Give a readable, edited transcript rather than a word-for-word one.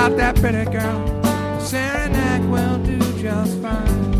about that pretty girl. Saranac will do just fine.